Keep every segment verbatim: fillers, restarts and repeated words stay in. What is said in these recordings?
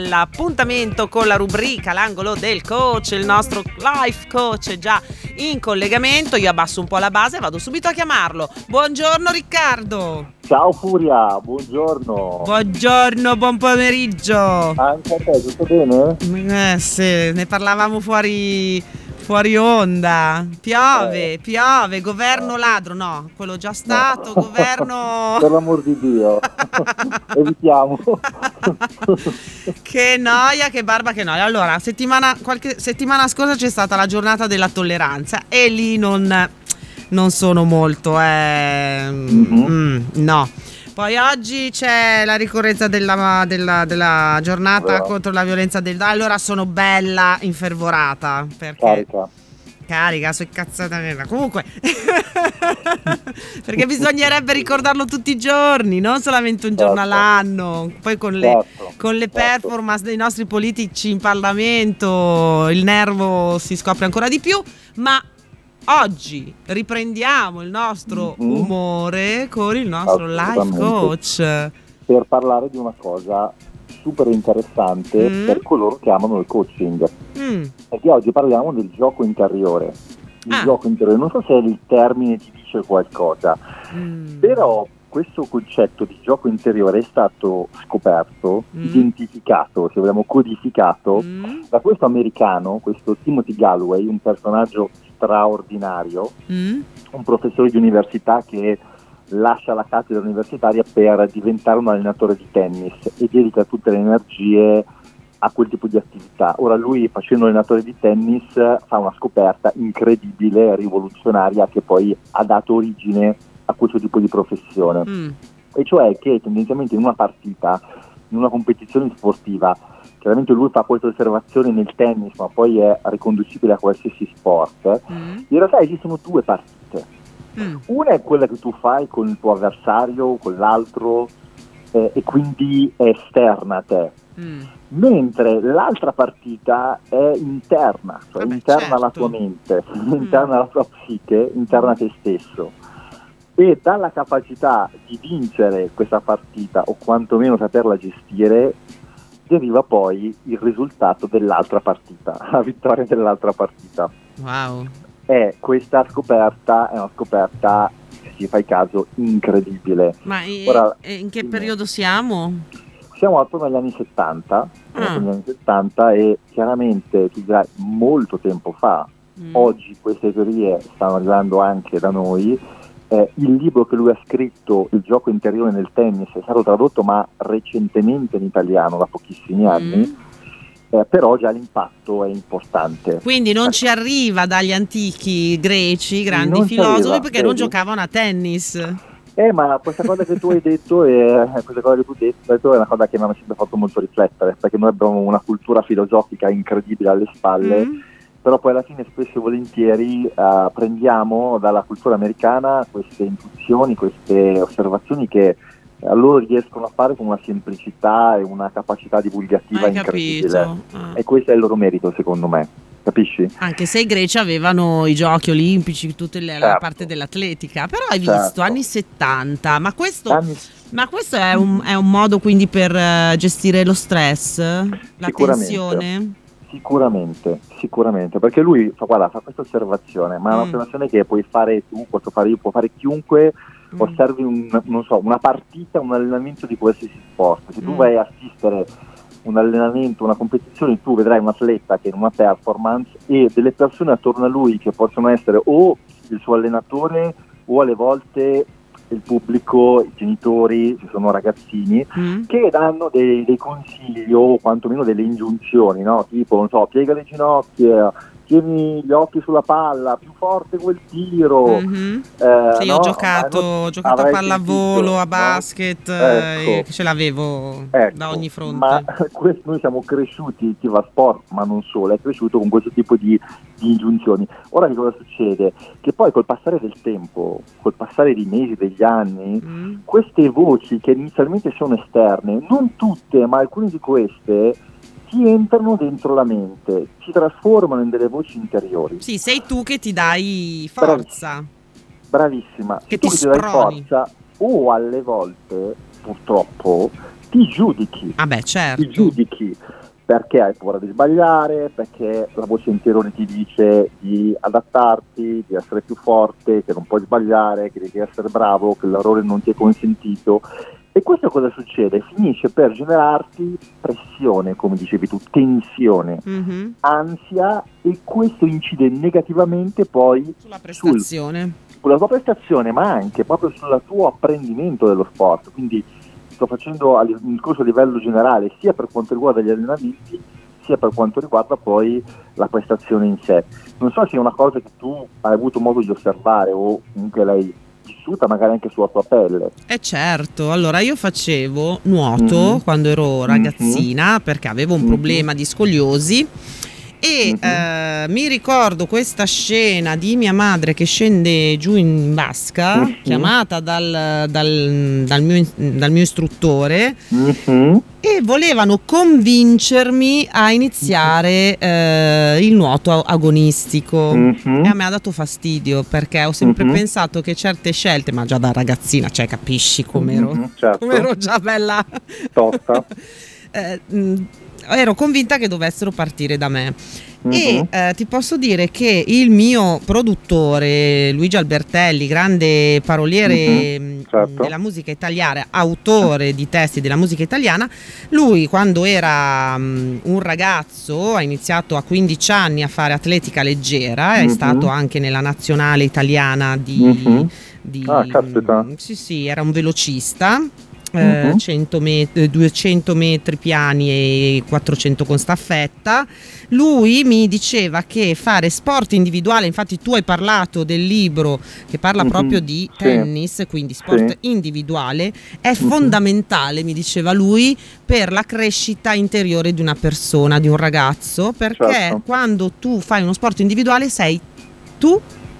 L'appuntamento con la rubrica L'angolo del coach, il nostro life coach è già in collegamento. Io abbasso un po' la base e vado subito a chiamarlo. Buongiorno Riccardo. Ciao Furia, buongiorno. Buongiorno, buon pomeriggio. Anche a te, tutto bene? Eh sì, ne parlavamo fuori fuori onda. Piove, Eh. piove, governo ladro, no, quello già stato, No. governo... Per l'amor di Dio, evitiamo. Che noia, che barba, che noia. Allora, settimana, qualche settimana scorsa c'è stata la giornata della tolleranza e lì non, non sono molto, eh, Mm-hmm. mm, no. Poi oggi c'è la ricorrenza della, della, della giornata Vero. contro la violenza del... Allora sono bella infervorata perché... Carica. Carica, sui cazzata nera. Comunque, perché bisognerebbe ricordarlo tutti i giorni, non solamente un giorno Certo. all'anno. Poi con le, Certo, con le certo. performance dei nostri politici in Parlamento il nervo si scopre ancora di più. Ma oggi riprendiamo il nostro Mhm. umore con il nostro life Assolutamente. coach. Per parlare di una cosa super interessante Mm. per coloro che amano il coaching. Mm. Perché oggi parliamo del gioco interiore. Il Ah. gioco interiore, non so se il termine ti dice qualcosa, Mm. però questo concetto di gioco interiore è stato scoperto, Mm. identificato, se vogliamo codificato, Mm. da questo americano, questo Timothy Gallwey, un personaggio straordinario, Mm. un professore di università che lascia la cattedra universitaria per diventare un allenatore di tennis e dedica tutte le energie a quel tipo di attività. Ora lui, facendo allenatore di tennis, fa una scoperta incredibile, rivoluzionaria, che poi ha dato origine a questo tipo di professione. Mm. E cioè che tendenzialmente in una partita, in una competizione sportiva, chiaramente lui fa questa osservazione nel tennis, ma poi è riconducibile a qualsiasi sport, Mm. in realtà esistono due partite. Mm. Una è quella che tu fai con il tuo avversario, con l'altro, eh, e quindi è esterna a te. Mm. Mentre l'altra partita è interna, cioè Vabbè, interna alla certo. tua mente, interna alla tua psiche, interna a te stesso. E dalla capacità di vincere questa partita, o quantomeno saperla gestire, deriva poi il risultato dell'altra partita, la vittoria dell'altra partita. Wow. E questa scoperta è una scoperta, se ci fai caso, incredibile. Ma e- Ora, e in che dimmi. periodo siamo? Siamo attorno agli anni settanta, siamo Ah. attorno agli anni settanta e chiaramente tu dirai molto tempo fa, Mm. oggi queste teorie stanno arrivando anche da noi. Eh, il libro che lui ha scritto, Il gioco interiore nel tennis, è stato tradotto ma recentemente in italiano, da pochissimi anni, Mm. eh, però già l'impatto è importante. Quindi non ci arriva dagli antichi greci, grandi Non ci filosofi, arriva, perché non vedi? giocavano a tennis. Eh, ma questa cosa che tu hai detto, è, questa cosa che tu hai detto è una cosa che mi ha sempre fatto molto riflettere, perché noi abbiamo una cultura filosofica incredibile alle spalle, Mm. però poi alla fine spesso e volentieri eh, prendiamo dalla cultura americana queste intuizioni, queste osservazioni che a loro riescono a fare con una semplicità e una capacità divulgativa Hai incredibile. capito? Ah. E questo è il loro merito, secondo me, capisci? Anche se i greci avevano i giochi olimpici, tutta la Certo. parte dell'atletica, però hai Certo. visto, anni settanta, ma questo, Anni- ma questo è, un, è un modo quindi per eh, gestire lo stress, la Sicuramente. tensione? Sicuramente, sicuramente, perché lui fa, guarda, fa questa osservazione, ma è Mm. un'osservazione che puoi fare tu, posso fare io, può fare chiunque, Mm. osservi un, non so, una partita, un allenamento di qualsiasi sport. Se tu Mm. vai a assistere un allenamento, una competizione, tu vedrai un atleta che è in una performance e delle persone attorno a lui che possono essere o il suo allenatore o alle volte il pubblico, i genitori, ci sono ragazzini Mm. che danno dei, dei consigli o quantomeno delle ingiunzioni, no? Tipo, non so, piega le ginocchia, tieni gli occhi sulla palla, più forte quel tiro. Mhm. eh, Sì, no? ho giocato, Ma non- ho giocato a avrai pallavolo, sentito, a no? basket, eh, Ecco. che ce l'avevo Ecco, da ogni fronte. ma questo, noi siamo cresciuti, chi va a sport, ma non solo, è cresciuto con questo tipo di, di ingiunzioni. Ora che cosa succede? Che poi col passare del tempo, col passare dei mesi, degli anni, Mm. queste voci che inizialmente sono esterne, non tutte, ma alcune di queste ti entrano dentro la mente, si trasformano in delle voci interiori. Sì, sei tu che ti dai forza. Bravissima, Che se tu ti ti dai sproni. forza, o alle volte, purtroppo, ti giudichi, Ah beh, certo. ti giudichi perché hai paura di sbagliare, perché la voce interiore ti dice di adattarti, di essere più forte, che non puoi sbagliare, che devi essere bravo, che l'errore non ti è consentito. E questo cosa succede? Finisce per generarti pressione, come dicevi tu, tensione, Mhm. ansia, e questo incide negativamente poi Sulla sul, prestazione. sulla tua prestazione, ma anche proprio sul tuo apprendimento dello sport. Quindi sto facendo a li- un discorso a livello generale, sia per quanto riguarda gli allenamenti, sia per quanto riguarda poi la prestazione in sé. Non so se è una cosa che tu hai avuto modo di osservare o comunque l'hai vissuta magari anche sulla tua pelle. Eh certo, allora io facevo nuoto Mhm. quando ero Mhm. ragazzina perché avevo un Mhm. problema di scoliosi e Mhm. eh, mi ricordo questa scena di mia madre che scende giù in vasca, Mhm. chiamata dal, dal- dal mio, dal mio istruttore, Mhm. e volevano convincermi a iniziare eh, il nuoto agonistico. Mhm. E a me ha dato fastidio perché ho sempre Mhm. pensato che certe scelte, ma già da ragazzina, cioè capisci com'ero, Mhm. Certo. com'ero già bella Tosta. Eh, mh, ero convinta che dovessero partire da me. E Mhm. eh, ti posso dire che il mio produttore Luigi Albertelli, grande paroliere Mhm. mh, Certo. della musica italiana, autore di testi della musica italiana, lui quando era mh, un ragazzo ha iniziato a quindici anni a fare atletica leggera, è Mhm. stato anche nella nazionale italiana di, Mhm. di Ah, caspita. mh, sì sì, era un velocista. Eh, Mhm. cento met- duecento metri piani e quattrocento con staffetta. Lui mi diceva che fare sport individuale, infatti tu hai parlato del libro che parla Mhm. proprio di Sì. tennis, quindi sport Sì. individuale, è Mhm. fondamentale, mi diceva lui, per la crescita interiore di una persona, di un ragazzo, perché Certo. quando tu fai uno sport individuale sei tu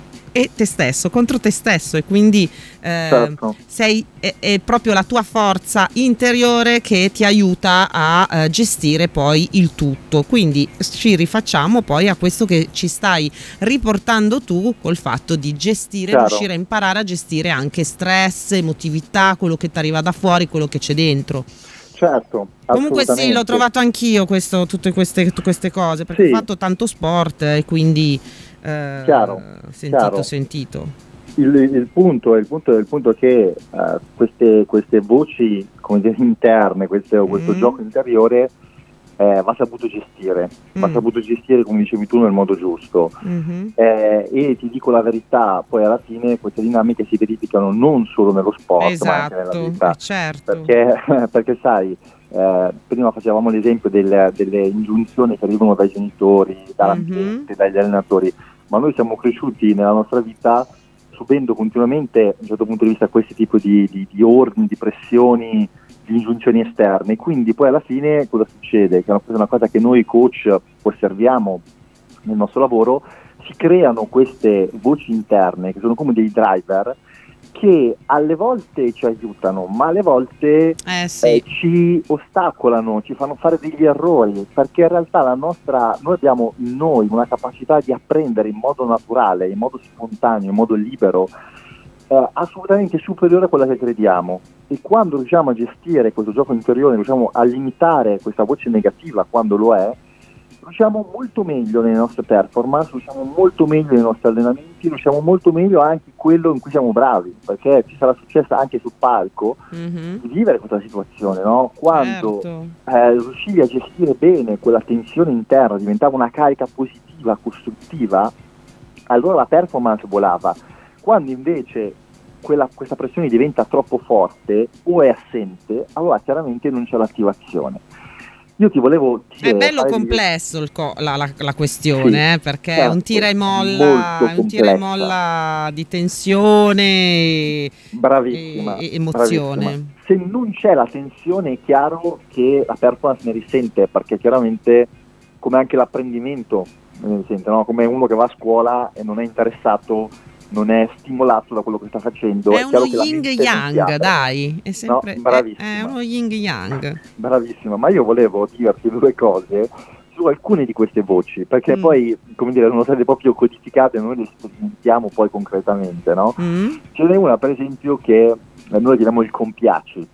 e te stesso, contro te stesso, e quindi eh, Certo. sei, è, è proprio la tua forza interiore che ti aiuta a eh, gestire poi il tutto. Quindi ci rifacciamo poi a questo che ci stai riportando tu col fatto di gestire, Chiaro. riuscire a imparare a gestire anche stress, emotività, quello che ti arriva da fuori, quello che c'è dentro. Certo, Comunque sì, l'ho assolutamente. trovato anch'io questo, tutte queste, tutte queste cose, perché Sì. ho fatto tanto sport e quindi eh, Chiaro, sentito, chiaro. sentito. Il, il punto, il punto, il punto è che eh, queste, queste voci, come dire, interne, questo, questo Mm. gioco interiore eh, va saputo gestire, va Mm. saputo gestire, come dicevi tu, nel modo giusto. Mhm. Eh, e ti dico la verità, poi alla fine queste dinamiche si verificano non solo nello sport, ma anche nella Esatto, vita. eh, certo. Perché, perché sai, eh, prima facevamo l'esempio del- delle ingiunzioni che arrivano dai genitori, dall'ambiente, Mhm. dagli allenatori, ma noi siamo cresciuti nella nostra vita subendo continuamente, da un certo punto di vista, questi tipi di, di, di ordini, di pressioni, di ingiunzioni esterne. Quindi poi alla fine cosa succede? Che è una, una cosa che noi coach osserviamo nel nostro lavoro, si creano queste voci interne che sono come dei driver che alle volte ci aiutano, ma alle volte Eh eh, sì, ci ostacolano, ci fanno fare degli errori, perché in realtà la nostra, noi abbiamo in noi una capacità di apprendere in modo naturale, in modo spontaneo, in modo libero, eh, assolutamente superiore a quella che crediamo. E quando riusciamo a gestire questo gioco interiore, riusciamo a limitare questa voce negativa quando lo è, riusciamo molto meglio nelle nostre performance, riusciamo molto meglio nei nostri allenamenti, riusciamo molto meglio anche in quello in cui siamo bravi, perché ci sarà successo anche sul palco mhm. di vivere questa situazione, no? Quando Certo. eh, riuscivi a gestire bene quella tensione interna, diventava una carica positiva, costruttiva, allora la performance volava. Quando invece quella, questa pressione diventa troppo forte o è assente, allora chiaramente non c'è l'attivazione. Io ti volevo dire, È bello fare degli- complesso il co- la, la- la questione, Sì, eh, perché è certo, un tira e molla, molto è un tira e complessa. molla di tensione e, Bravissima, e- e emozione. bravissima. Se non c'è la tensione è chiaro che la performance ne risente, perché chiaramente, come anche l'apprendimento ne risente, no? Come uno che va a scuola e non è interessato, non è stimolato da quello che sta facendo, È è uno chiaro che la yin mente non si yang, apre. dai, è No, sempre è, è bravissima. uno yin yang. Bravissima, ma io volevo dirti due cose su alcune di queste voci, perché Mm. poi, come dire, sono state proprio codificate e noi le sperimentiamo poi concretamente, no? Mm? Ce n'è una, per esempio, che eh, noi chiamiamo il compiaci.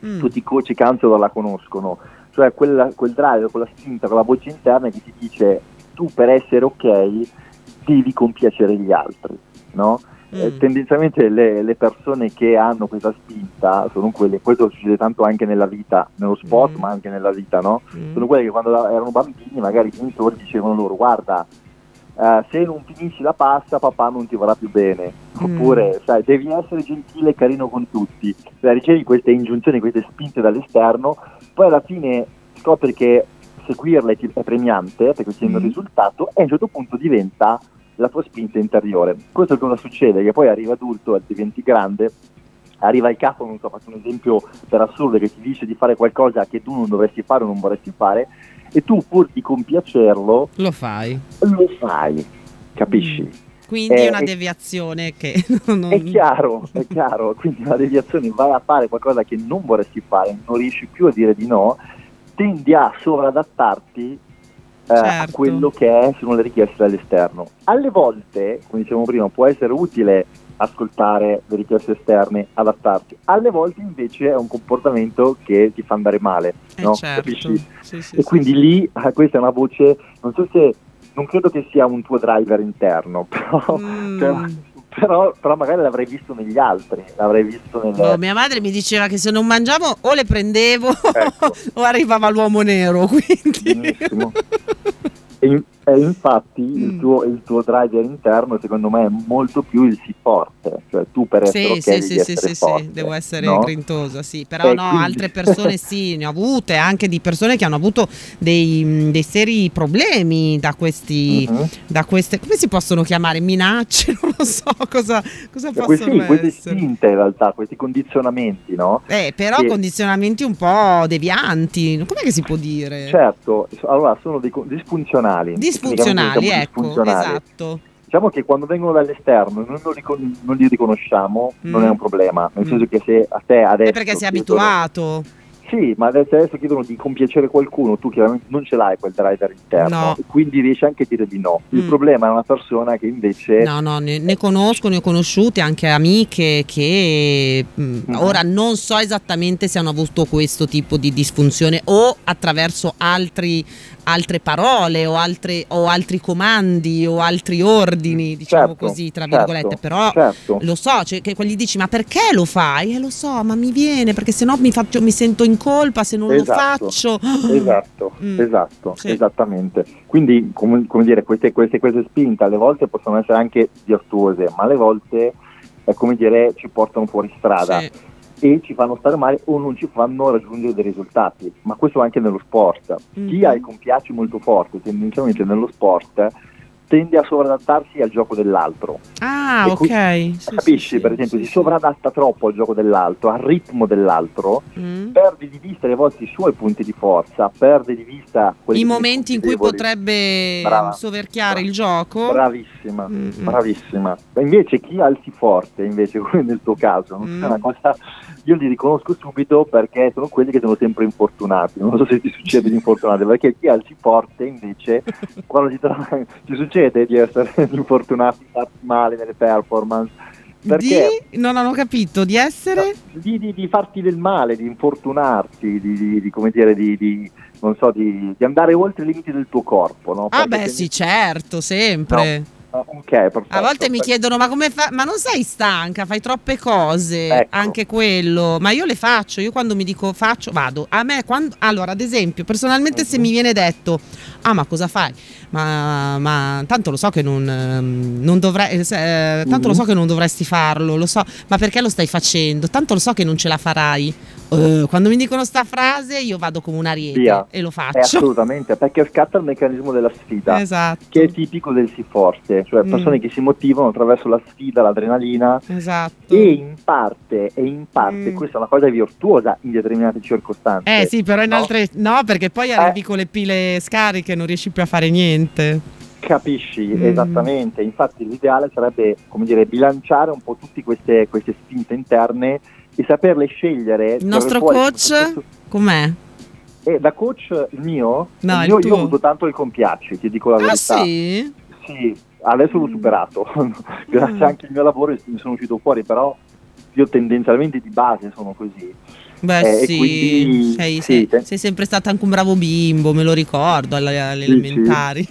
Mm. tutti i coach e counselor la conoscono, cioè quella, quel drive, quella spinta, quella voce interna che ti dice tu per essere ok devi compiacere gli altri, no? Mm. Eh, tendenzialmente le, le persone che hanno questa spinta sono quelle, questo succede tanto anche nella vita, nello sport, Mm. ma anche nella vita, no? Mm. Sono quelle che quando erano bambini magari i genitori dicevano loro guarda, Uh, se non finisci la pasta papà non ti vorrà più bene, Mm. oppure sai devi essere gentile e carino con tutti, cioè, ricevi queste ingiunzioni, queste spinte dall'esterno, poi alla fine scopri che seguirle ti- è premiante perché ottieni un Mm. risultato e a un certo punto diventa la tua spinta interiore. Questo cosa succede? Che poi arriva adulto e diventi grande, arriva il capo, non so, faccio un esempio per assurdo, che ti dice di fare qualcosa che tu non dovresti fare o non vorresti fare e tu pur di compiacerlo Lo fai. lo fai, capisci? Mm. Quindi Eh, è una è- deviazione che non... È chiaro, è chiaro, quindi una deviazione, vai a fare qualcosa che non vorresti fare, non riesci più a dire di no, tendi a sovradattarti eh, a Certo. quello che è, sono le richieste dall'esterno. Alle volte, come dicevamo prima, può essere utile ascoltare le richieste esterne, adattarti, alle volte invece è un comportamento che ti fa andare male, Eh, no? certo. Capisci? Sì, sì, E sì, quindi sì. lì eh, questa è una voce, non so se, non credo che sia un tuo driver interno, però, Mm. cioè, però, però magari l'avrei visto negli altri, l'avrei visto nel... Boh, mia madre mi diceva che se non mangiavo o le prendevo Ecco. o arrivava l'uomo nero, quindi... Benissimo. E, in- e infatti il Mm. tuo, il tuo driver interno secondo me è molto più il sì forte, cioè tu per essere Sì, ok sì, devi sì, sì, essere sì, forte, sì, devo essere no? grintosa, sì, però E no, quindi- altre persone sì, ne ho avute, anche di persone che hanno avuto dei, dei seri problemi da questi, Mhm. da queste, come si possono chiamare, minacce, non lo so, cosa, cosa Cioè, questi, possono queste essere. spinte in realtà, questi condizionamenti, no? Eh, però Che- condizionamenti un po' devianti, com'è che si può dire? Certo, allora sono dei co- disfunzionali. Disfunzionali, Tecnicamente diciamo ecco, disfunzionali. esatto. Diciamo che quando vengono dall'esterno e noi non, ricon- non li riconosciamo, non Mm. è un problema, nel Mm. senso che se a te adesso È perché sei chiedono- abituato. Sì, ma adesso, adesso chiedono di compiacere qualcuno, tu chiaramente non ce l'hai quel driver interno, No. e quindi riesci anche a dire di no. Il Mm. problema è una persona che invece... No, no, ne, ne conosco, ne ho conosciute anche amiche che mh, Mhm. ora non so esattamente se hanno avuto questo tipo di disfunzione o attraverso altri, altre parole o, altre, o altri comandi o altri ordini, diciamo Certo, così, tra certo, virgolette, però certo. lo so, cioè, che quelli dici ma perché lo fai? Eh lo so, ma mi viene perché sennò mi, faccio, mi sento in colpa se non Esatto, lo faccio. Esatto, Mm. esatto, Sì. esattamente. Quindi, come, come dire, queste, queste, queste spinte alle volte possono essere anche virtuose, ma alle volte, è come dire, ci portano fuori strada Sì. e ci fanno stare male o non ci fanno raggiungere dei risultati. Ma questo anche nello sport. Chi Mhm. ha i compiaci molto forti, tendenzialmente nello sport, tende a sovradattarsi al gioco dell'altro. Ah, E qui- ok. Sì, Capisci? sì, per sì, esempio, sì, si sì. sovradatta troppo al gioco dell'altro, al ritmo dell'altro, Mm. perde di vista alle volte i suoi punti di forza, perde di vista quelli I che sono momenti in punti cui deboli. potrebbe Brava. soverchiare Bra- il gioco. Bravissima, Mm, mm. bravissima. Ma invece chi ha il sì forte, invece, come nel tuo caso, non Mm. è una cosa, io li riconosco subito perché sono quelli che sono sempre infortunati. Non so se ti succede di infortunati, perché chi ha il sì forte, invece, quando si trova, ci succede di essere infortunati, farsi male nelle performance. Perché Di non hanno capito di essere di, di, di farti del male, di infortunarti, di, di, di come dire, di, di non so, di, di andare oltre i limiti del tuo corpo, no? ah Perché beh se- sì certo sempre No. Ah, ok, perfetto. a volte mi Per- chiedono ma come fa ma non sei stanca fai troppe cose Ecco. anche quello ma io le faccio io quando mi dico faccio vado a me quando allora ad esempio personalmente se Mhm. mi viene detto ah ma cosa fai ma, ma tanto lo so che non, ehm, non dovrei eh, se- eh, tanto lo Mhm. so che non dovresti farlo lo so ma perché lo stai facendo tanto lo so che non ce la farai. Eh, quando mi dicono sta frase io vado come un ariete Via. e lo Eh, faccio assolutamente, perché scatta il meccanismo della sfida, esatto che è tipico del sì forte, cioè Mm. persone che si motivano attraverso la sfida, l'adrenalina, esatto e in parte, e in parte Mm. questa è una cosa virtuosa in determinate circostanze. Eh sì, però in no? altre no, perché poi arrivi Eh. con le pile scariche e non riesci più a fare niente. Capisci, Mm. esattamente. Infatti l'ideale sarebbe, come dire, bilanciare un po' tutte queste, queste spinte interne e saperle scegliere. Il nostro tirare fuori coach soprattutto- com'è? E da coach il mio, No, il il mio tuo. io ho avuto tanto il compiacci, ti dico la Ah verità. sì? Sì, adesso l'ho Mm. superato. Grazie Ah. anche al mio lavoro mi sono uscito fuori, però io tendenzialmente di base sono così. Beh Eh, e sì, quindi sei, sì, sei- te- sei sempre stato anche un bravo bimbo, me lo ricordo alle, alle dici? elementari.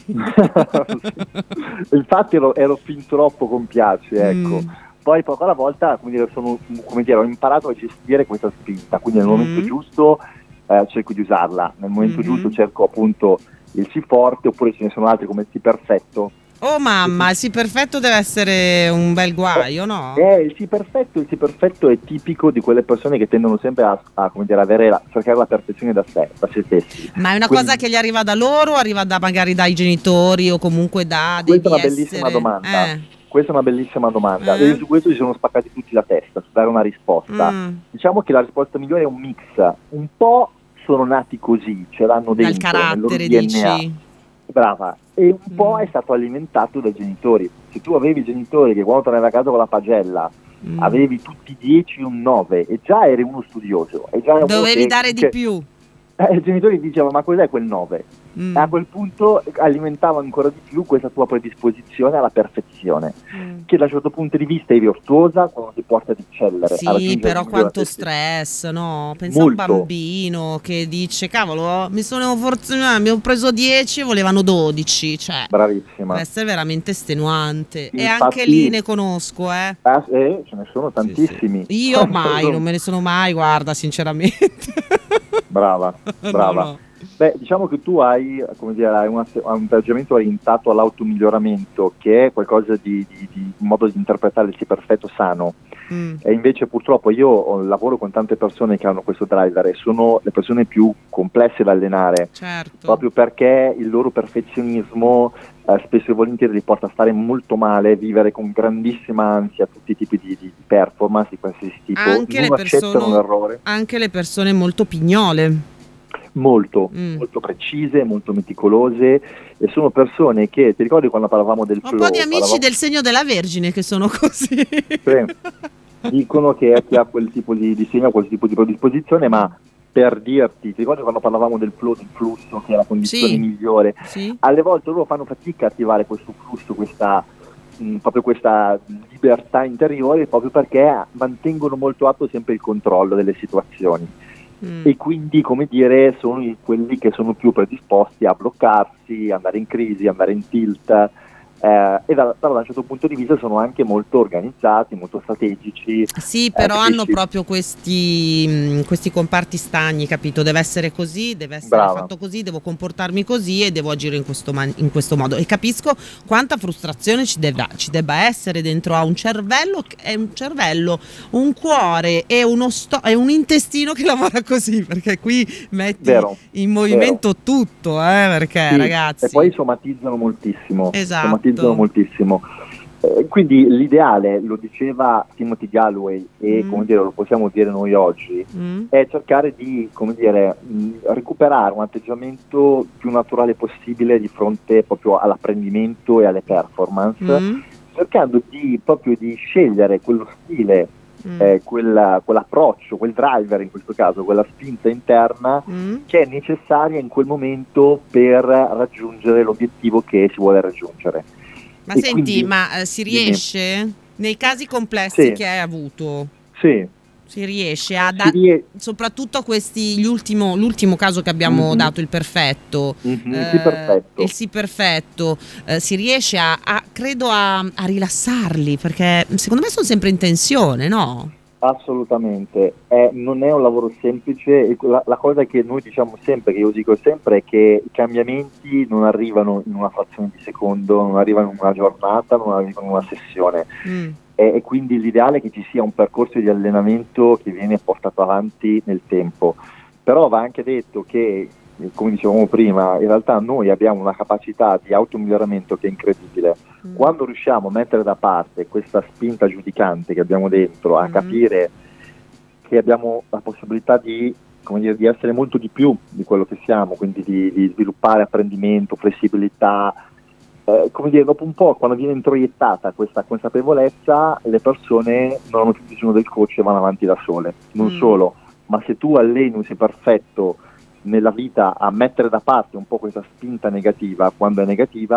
Sì. Infatti ero, ero fin troppo compiace, ecco. Mm, Poi poco alla volta, come dire, sono, come dire, ho imparato a gestire questa spinta, quindi nel momento mm, giusto eh, cerco di usarla, nel momento giusto mhm. cerco appunto il sì forte, oppure ce ne sono altri come il sì perfetto. Oh Che mamma, ti- il sì perfetto deve essere un bel Eh, guaio, no? eh, il sì perfetto, il sì perfetto è tipico di quelle persone che tendono sempre a, a, come dire, avere la, cercare la perfezione da sé, da se stessi. Ma è una cosa Quindi che gli arriva da loro, o arriva da magari dai genitori o comunque da questa è devi una bellissima essere... domanda. Eh, Questa è una bellissima domanda e eh, su questo ci sono spaccati tutti la testa, su dare una risposta. mm. Diciamo che la risposta migliore è un mix. Un po' sono nati così, ce l'hanno Dal dentro, nel loro carattere, D N A. dici? Brava. E un po' Mm, è stato alimentato dai genitori. Se tu avevi genitori che quando tornavi a casa con la pagella mm. avevi tutti dieci e un nove e già eri uno studioso, e già eri uno Dovevi che, dare di che più. eh, i genitori dicevano ma cos'è quel nove? E a Mm, quel punto alimentava ancora di più questa tua predisposizione alla perfezione, mm. che da un certo punto di vista è virtuosa quando ti porta ad eccellere, a Sì, raggiungere però il migliore a quanto te stesso. stress, no? Pensa a un Molto, bambino che dice, cavolo, mi sono fortunato, mi ho preso dieci e volevano dodici, cioè, deve bravissima. essere veramente estenuante. E anche lì Infatti, ne conosco, eh. ah, eh, ce ne sono Sì, sì. tantissimi. Io mai, non me ne sono mai, guarda, sinceramente. Brava, No, brava. no. Beh, diciamo che tu hai, come dire, hai una- un atteggiamento orientato all'automiglioramento, che è qualcosa di, di- di un modo di interpretare il sì perfetto sano. Mm, E invece purtroppo io ho- lavoro con tante persone che hanno questo driver e sono le persone più complesse da allenare, certo. proprio perché il loro perfezionismo eh, spesso e volentieri li porta a stare molto male, vivere con grandissima ansia tutti i tipi di, di performance di qualsiasi tipo, Anche le non accettano persone, l'errore. anche le persone molto pignole. Molto, Mm. molto precise, molto meticolose, e sono persone che, ti ricordi quando parlavamo del Ho un po' di flow, amici parlavamo, del segno della Vergine che sono così. sì, dicono che è chi ha quel tipo di, di segno, quel tipo di predisposizione, ma per dirti, ti ricordi quando parlavamo del flow, del flusso, che è la condizione Sì, migliore, sì. alle volte loro fanno fatica a attivare questo flusso, questa, mh, proprio questa libertà interiore, proprio perché mantengono molto alto sempre il controllo delle situazioni. Mm. E quindi, come dire, sono i- quelli che sono più predisposti a bloccarsi, andare in crisi, andare in tilt, eh, e da, da un certo punto di vista sono anche molto organizzati, molto strategici, Sì, eh, però hanno capisci? proprio questi, mh, questi comparti stagni, capito? Deve essere così, deve essere Brava, fatto così, devo comportarmi così e devo agire in questo, man- in questo modo. E capisco quanta frustrazione ci debba, ci debba essere dentro a un cervello, che è un cervello, un cuore e, uno sto- e un intestino che lavora così, perché qui metti vero, in vero. movimento tutto, eh, perché Sì, e ragazzi, poi somatizzano moltissimo, somatizzano esatto. moltissimo. Eh, quindi l'ideale, lo diceva Timothy Galloway e come Mm, dire, lo possiamo dire noi oggi, mm, è cercare di, come dire, mh, recuperare un atteggiamento più naturale possibile di fronte proprio all'apprendimento e alle performance, mm, cercando di proprio di scegliere quello stile, mm, eh, quella- quell'approccio, quel driver in questo caso, quella spinta interna mm. che è necessaria in quel momento per raggiungere l'obiettivo che si vuole raggiungere. Ma E senti, quindi, ma eh, si dimmi, riesce? Nei casi complessi sì, che hai avuto, sì, si riesce a si da- rie- soprattutto a questi, gli ultimo, l'ultimo caso che abbiamo Mhm, dato, il perfetto, mhm, sì, eh, il perfetto. sì perfetto, eh, si riesce a, a- credo a, a rilassarli, perché secondo me sono sempre in tensione, no? Assolutamente, Eh, non è un lavoro semplice, e la, la cosa che noi diciamo sempre, che io dico sempre, è che i cambiamenti non arrivano in una frazione di secondo, non arrivano in una giornata, non arrivano in una sessione, Mm, e, e quindi l'ideale è che ci sia un percorso di allenamento che viene portato avanti nel tempo. Però va anche detto che, eh, come dicevamo prima, in realtà noi abbiamo una capacità di automiglioramento che è incredibile. mm, Quando riusciamo a mettere da parte questa spinta giudicante che abbiamo dentro, a mm, capire che abbiamo la possibilità di, come dire, di essere molto di più di quello che siamo, quindi di, di sviluppare apprendimento, flessibilità, eh, come dire, dopo un po', quando viene introiettata questa consapevolezza, le persone non hanno più bisogno del coach e vanno avanti da sole. Non mm. solo, ma se tu alleni un sei perfetto nella vita a mettere da parte un po' questa spinta negativa, quando è negativa,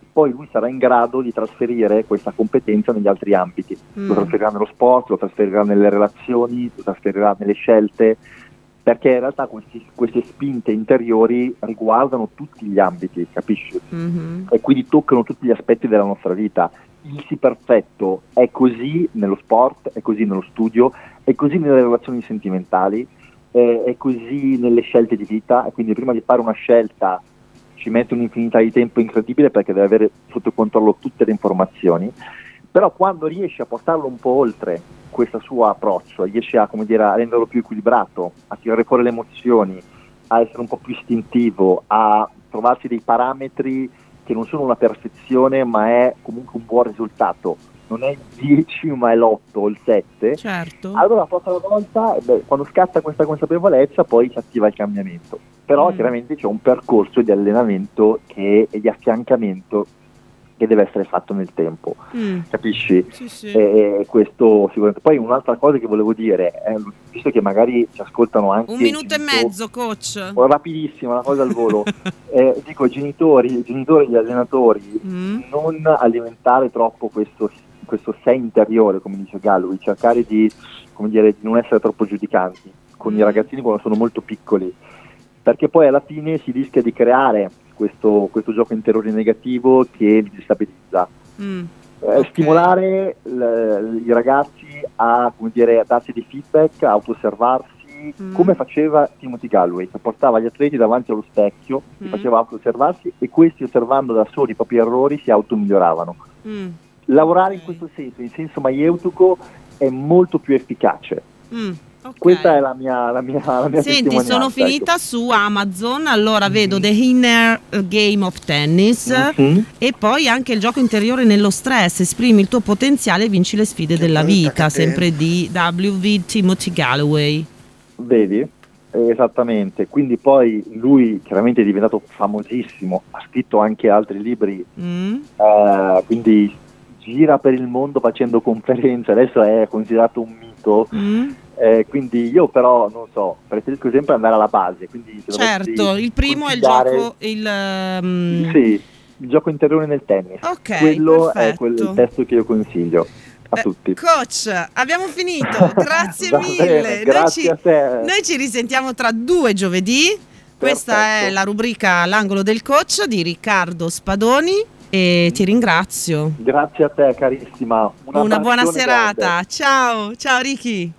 poi lui sarà in grado di trasferire questa competenza negli altri ambiti. Mm. Lo trasferirà nello sport, lo trasferirà nelle relazioni, lo trasferirà nelle scelte, perché in realtà questi, queste spinte interiori riguardano tutti gli ambiti, capisci? Mm-hmm. E quindi toccano tutti gli aspetti della nostra vita. Il sì perfetto è così nello sport, è così nello studio, è così nelle relazioni sentimentali, è, è così nelle scelte di vita, e quindi prima di fare una scelta ci mette un'infinità di tempo incredibile perché deve avere sotto controllo tutte le informazioni, però quando riesce a portarlo un po' oltre questo suo approccio, riesce a, come dire, a renderlo più equilibrato, a tirare fuori le emozioni, a essere un po' più istintivo, a trovarsi dei parametri che non sono una perfezione ma è comunque un buon risultato, non è il dieci ma è l'otto o il sette, certo. Allora la prossima volta, beh, quando scatta questa consapevolezza poi si attiva il cambiamento, però mm. chiaramente c'è un percorso di allenamento che, e di affiancamento che deve essere fatto nel tempo, mm. capisci? Sì, sì. E questo sicuramente. Poi un'altra cosa che volevo dire, eh, visto che magari ci ascoltano anche... Un minuto genitori, e mezzo, coach. Oh, rapidissimo, una cosa al volo. eh, dico, genitori, genitori e gli allenatori, mm. non alimentare troppo questo, questo sé interiore, come dice Galloway, cercare di, come dire, di non essere troppo giudicanti con mm. i ragazzini quando sono molto piccoli, perché poi alla fine si rischia di creare Questo, questo gioco interiore negativo che li destabilizza. Mm, eh, okay. Stimolare l- i ragazzi a, come dire, a darsi dei feedback, a auto-osservarsi, mm. come faceva Timothy Galloway, che portava gli atleti davanti allo specchio, mm. li faceva auto-osservarsi e questi, osservando da soli i propri errori, si auto-miglioravano. Mm. Lavorare okay. in questo senso, in senso maieutico, è molto più efficace. Mm. Okay. Questa è la mia, la mia, la mia Senti, sono finita ecco. su Amazon, allora mm-hmm. vedo The Inner Game of Tennis mm-hmm. e poi anche il gioco interiore nello stress, esprimi il tuo potenziale e vinci le sfide che della vita, sempre di W V Timothy Galloway. Vedi? Esattamente, quindi poi lui chiaramente è diventato famosissimo, ha scritto anche altri libri, mm. uh, quindi gira per il mondo facendo conferenze, adesso è considerato un mito. Mm. Eh, quindi io però non so, preferisco sempre andare alla base, quindi se certo, il primo è il gioco il, um... sì, il gioco interiore nel tennis, okay, quello perfetto. È quel, il testo che io consiglio a eh, tutti. Coach, abbiamo finito, grazie mille bene, grazie noi, a te. Ci, noi ci risentiamo tra due giovedì. Questa perfetto. È la rubrica L'angolo del coach di Riccardo Spadoni e ti ringrazio. Grazie a te carissima, una, una buona serata, grande. ciao, ciao Ricky.